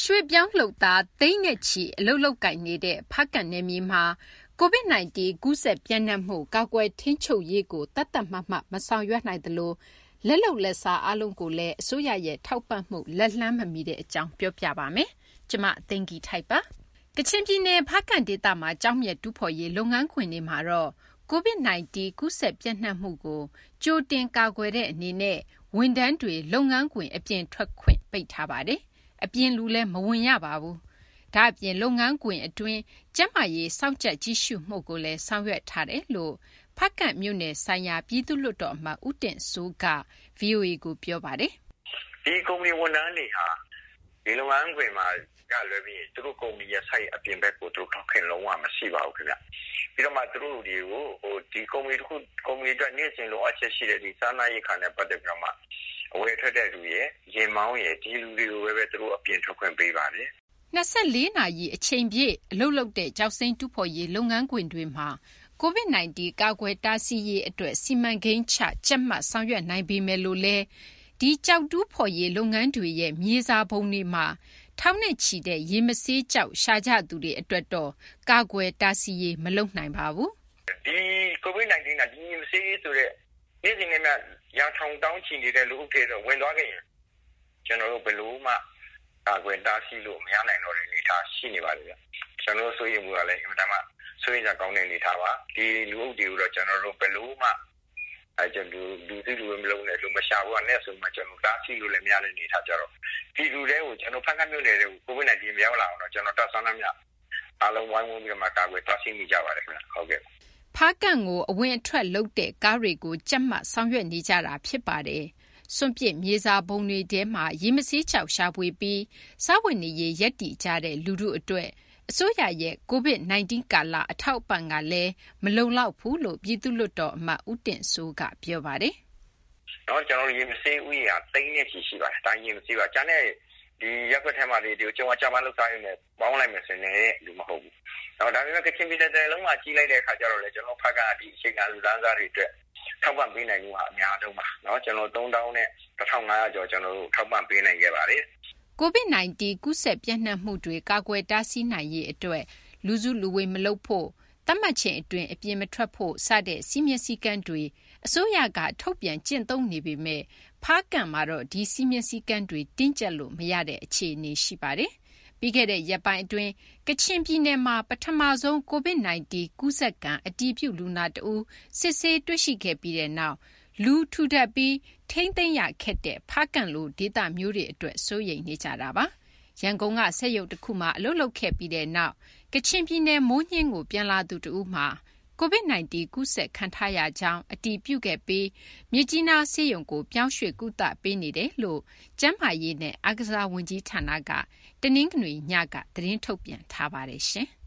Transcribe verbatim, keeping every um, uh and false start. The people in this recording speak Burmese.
ရွှေ့ပြောင်းလှုပ်သားသိန်းနဲ့ချီအလုပ်လုပ်ကိုင်နေတဲ့ဖားကန့်နယ်မြေမှာ ကိုဗစ် ၁၉ ကူးစက်ပျံ့နှံ့မှုကာကွယ်ထိန်းချုပ်ရေးကိုသတ်သတ်မှတ်မှတ်မဆောင်ရွက်နိုင်သလိုလက်လုပ်လက်စားအားလုံးကိုလည်းအစိုးရရဲ့ထောက်ပံ့မှုလက်လှမ်းမမီတဲ့အကြောင်းပြောပြပါမယ်။ကျမသိန်းကြီးထိုက်ပါ။ကချင်ပြည်နယ်ဖားကန့်ဒေသမှာကျောင်းမြတ်တူးဖော်ရေးလုပ်ငန်းခွင်တွေမှာတော့ကိုဗစ် ၁၉ ကူးစက်ပျံ့နှံ့မှုကိုကြိုတင်ကာကွယ်တဲ့အနေနဲ့ဝန်ထမ်းတွေလုပ်ငန်းခွင်အပြင်ထွက်ခွင့်ပိတ်ထားပါတယ်။အပြင်လူလည်းမဝင်ရပါဘူး။ဒါ့အပြင်လုပ်ငန်းခွင်အတွင်းကျန်းမာရေးစောင့်ကြပ်ကြည့်ရှုမှုကိုလည်းဆောင်ရွက်ထားတယ်လို့ဖားကန့်မြို့နယ်ဆိုင်ရာပြည်သူ့လွှတ်တော်အမတ်ဦးတင့်စိုးက ဗွီအိုအေ ကိုပြောပါတယ်။ဒီကုမ္ပဏီဝန်ထမ်းတွေဟာဒီလုပ်ငန်းခွင်မှာကလွယ်ပြီးသူတို့ကုမ္ပဏီရဲ့ဆိုင်အပြင်ဘက်ကိုသူတို့ထောက်ခင်လုံးဝမရှိပါဘူးခင်ဗျ။ပြီးတော့မှသူတို့တွေကိုဟိုဒီကုမ္ပဏီတစ်ခုကုမ္ပဏီအတွက်နေ့စဉ်လိုအပ်ချက်ရှိတဲ့ဒီစားနပ်ရိက္ခာနဲ့ပတ်သက်ပြီးတော့မှအဝယ်ထွက်တဲ့လူရဲ့ရင်မောင်းရဲ့ဒီလူတွေကိုပဲသူတို့အပြင်ထွက်ခွင့်ပေးပါတယ်။၂၄နာရီအချိန်ပြည့်အလုပ်လုပ်တဲ့ကျောက်စိမ်းတူးဖော်ရေးလုပ်ငန်းခွင်တွေမှာကိုဗစ် ၁၉ ကာကွယ်တားဆီးရေးအတွက်စီမံကိန်းချကြက်မှတ်ဆောင်ရွက်နိုင်ပေမဲ့လို့လဲဒီကျောက်တူးဖော်ရေးလုပ်ငန်းတွေရဲ့မြေစာပုံတွေမှာထောင်နဲ့ချီတဲ့ရေမဆေးကျောက်ရှာကြသူတွေအတွက်တော့ကာကွယ်တားဆီးရေးမလုပ်နိုင်ပါဘူး။ဒီကိုဗစ် ၁၉ ကဒီရေမဆေးဆိုတဲ့နေ့စဉ်နဲ့မှရာထောင်တောင်းချီနေတဲ့လူအုပ်တွေတော့ဝင်သွားခဲ့ရင်ကျွန်တော်တို့ဘယ်လိုမှကာကွယ်တားဆီးလို့မရနိုင်တော့တဲ့အနေအထားရှိနေပါလေဗျ။ကျွန်တော်တို့ဆိုရင်ကလည်းအင်မတန်မှဆိုရင်ကြကောင်းတဲ့အနေအထားပါဒီလူအုပ်တွေကိုတော့ကျွန်တော်တို့ဘယ်လိုမှအဲကျွန်တော်လူတွေလူမလုံးနဲ့လူမရှာဘူးနဲ့ဆိုမှကျွန်တော်တားဆီးလို့လည်းမရတဲ့အနေအထားကြတော့ဒီလူတွေကိုကျွန်တော်ဖန်ကမြို့နယ်တွေကိုကိုဗစ် ၁၉ မရောက်လာအောင်တော့ကျွန်တော်တတ်ဆန်းနှမြအားလုံးဝိုင်းဝန်းပြီးမှကာကွယ်တားဆီးမိကြပါတယ်ခင်ဗျဟုတ်ကဲ့ဖားကန့်ကိုအဝင်အထွက်လုပ်တဲ့ကားတွေကိုကြက်မှတ်ဆောင်ရွက်နေကြတာဖြစ်ပါတယ်စွန့်ပစ်မြေစာပုံတွေထဲမှာရေမဆေးချောက်ရှာဖွေပြီးစားဝတ်နေရေးရက်တီကြတဲ့လူထုအတွက်အစိုးရရဲ့ကိုဗစ် ၁၉ ကာလအထောက်အပံ့ကလည်းမလုံလောက်ဘူးလို့ပြည်သူ့လွှတ်တော်အမတ်ဦးတင့်စိုးကပြောပါတယ်။တော့ကျွန်တော်ရေမဆေးဥယျာသိန်းနဲ့ချီရှိပါတယ်။တိုင်းရေမဆေးပါကျန်တဲ့ဒီရက်ွက်ထဲမှာဒီကျွန်တော်ချမလောက်စားရင်းနဲ့ပေါင်းလိုက်မယ်ဆိုရင်လူမဟုတ်ဘူး။တော့ဒါပေမဲ့ကချင်ပြည်နယ်တဲ့လုံးမှာကြီးလိုက်တဲ့အခါကျတော့လေကျွန်တော်ဖက်ကဒီအချိန်ကလူသားစားတွေအတွက်ထောက်ပံ့ပေးနိုင်မှုကအများဆုံးပါเนาะကျွန်တော်သုံးသောင်းနဲ့တစ်ထောင်ငါးရာကျော်ကျွန်တော်တို့ထောက်ပံ့ပေးနိုင်ခဲ့ပါတယ်ကိုဗစ် ၁၉ ကူးစက်ပြန့်နှံ့မှုတွေကာကွယ်တားဆီးနိုင်ရေးအတွက်လူစုလူဝေးမလုပ်ဖို့တတ်မှတ်ချိန်အတွင်းအပြင်မထွက်ဖို့စတဲ့စီမံစည်းကမ်းတွေအစိုးရကထုတ်ပြန်ကျင့်သုံးနေပေမဲ့ဖားကန့်မှာတော့ဒီစီမံစည်းကမ်းတွေတင်းကျပ်လို့မရတဲ့အခြေအနေရှိပါတယ်ပြီးခဲ့တဲ့ရက်ပိုင်းအတွင်းကချင်ပြည်နယ်မှာပထမဆုံးကိုဗစ် ၁၉ ကူးစက်ကံအတည်ပြုလူနာတဦးစစ်ဆေးတွေ့ရှိခဲ့ပြီးတဲ့နောက်လူထူထပ်ပြီးထိမ့်သိမ်းရခက်တဲ့ဖားကန့်လိုဒေသမျိုးတွေအတွက်စိုးရိမ်နေကြတာပါရန်ကုန်ကဆက်ရုပ်တစ်ခုမှအလုပ်လုပ်ခဲ့ပြီးတဲ့နောက်ကချင်ပြည်နယ်မိုးညင်းကိုပြန်လာသူတဦးမှာကိုဗစ် ၁၉ ကူးစက်ခံထားရကြောင်းအတည်ပြုခဲ့ပြီးမြစ်ကြီးနားဆေးရုံကိုပြောင်းရွှေ့ကုသပေးနေတယ်လို့ကျန်းမာရေးနဲ့အားကစားဝန်ကြီးဌာနကတနင်္ဂနွေညကသတင်းထုတ်ပြန်ထားပါတယ်ရှင်။